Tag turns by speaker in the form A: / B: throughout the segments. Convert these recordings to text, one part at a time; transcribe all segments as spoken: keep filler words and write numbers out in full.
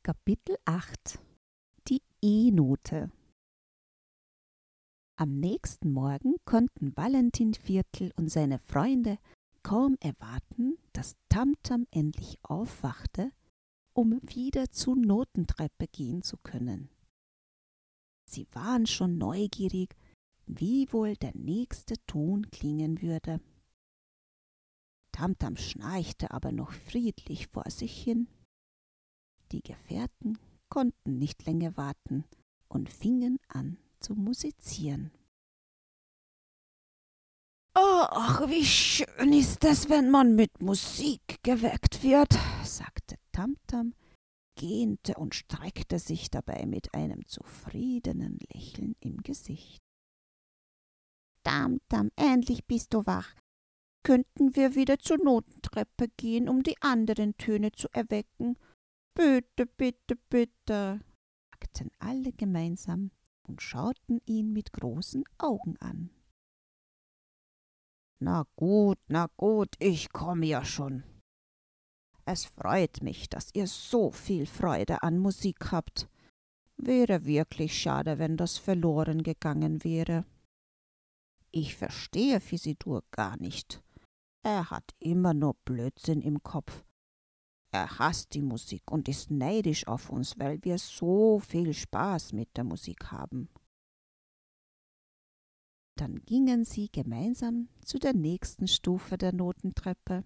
A: Kapitel acht. Die E-Note. Am nächsten Morgen konnten Valentin Viertel und seine Freunde kaum erwarten, dass Tamtam endlich aufwachte, um wieder zur Notentreppe gehen zu können. Sie waren schon neugierig, wie wohl der nächste Ton klingen würde. Tamtam schnarchte aber noch friedlich vor sich hin. Die Gefährten konnten nicht länger warten und fingen an zu musizieren.
B: Oh, ach, wie schön ist es, wenn man mit Musik geweckt wird,
A: sagte Tamtam, gähnte und streckte sich dabei mit einem zufriedenen Lächeln im Gesicht.
C: Tamtam, endlich bist du wach. Könnten wir wieder zur Notentreppe gehen, um die anderen Töne zu erwecken? Bitte, bitte, bitte,
A: sagten alle gemeinsam und schauten ihn mit großen Augen an.
B: Na gut, na gut, ich komme ja schon. Es freut mich, dass ihr so viel Freude an Musik habt. Wäre wirklich schade, wenn das verloren gegangen wäre. Ich verstehe Fisidur gar nicht. Er hat immer nur Blödsinn im Kopf. Er hasst die Musik und ist neidisch auf uns, weil wir so viel Spaß mit der Musik haben.
A: Dann gingen sie gemeinsam zu der nächsten Stufe der Notentreppe.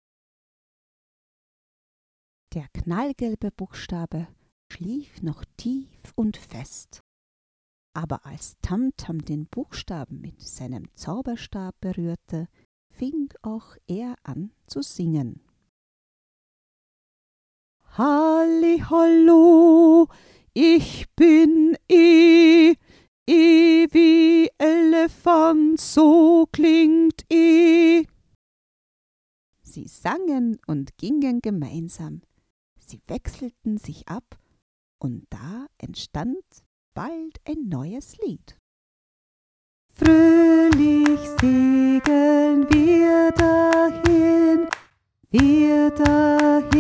A: Der knallgelbe Buchstabe schlief noch tief und fest. Aber als Tamtam den Buchstaben mit seinem Zauberstab berührte, fing auch er an zu singen.
D: Halli, hallo, ich bin E, E wie Elefant, so klingt E.
A: Sie sangen und gingen gemeinsam. Sie wechselten sich ab und da entstand bald ein neues Lied.
D: Fröhlich segeln wir dahin, wir dahin.